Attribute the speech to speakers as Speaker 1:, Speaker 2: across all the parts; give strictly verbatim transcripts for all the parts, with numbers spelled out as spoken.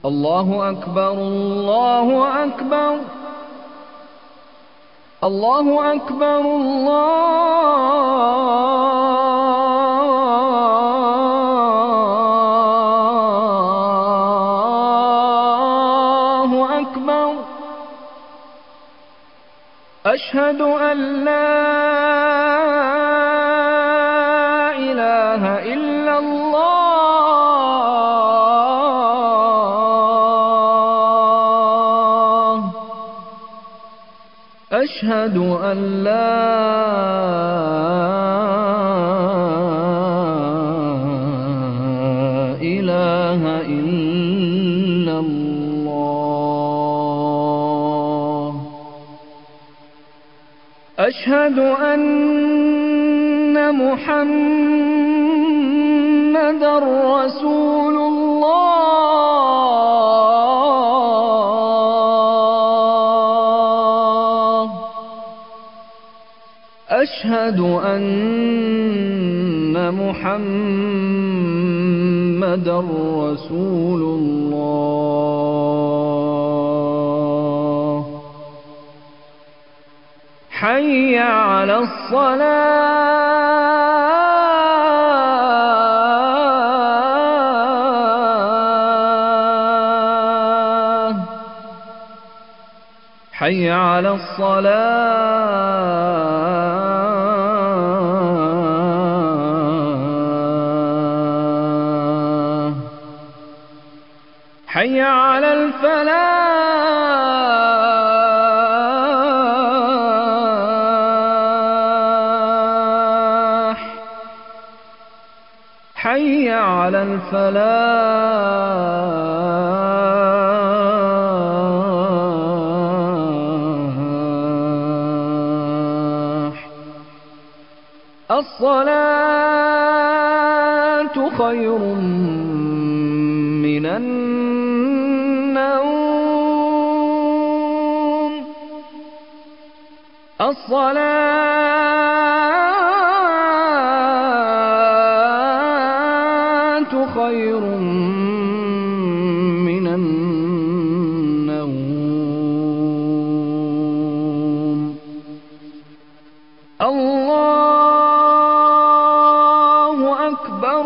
Speaker 1: الله أكبر الله أكبر الله أكبر الله أكبر. أشهد أن لا إله إلا الله. أشهد أن لا إله إلا الله. أشهد أن محمدًا رسول الله. أشهد أن محمدًا رسول الله. حي على الصلاة. حي على الصلاة. حي على الفلاح. حي على الفلاح. الصلاة خير من النوم. الصلاة خير من النوم. الله أكبر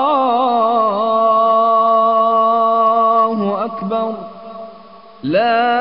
Speaker 1: الله أكبر. لا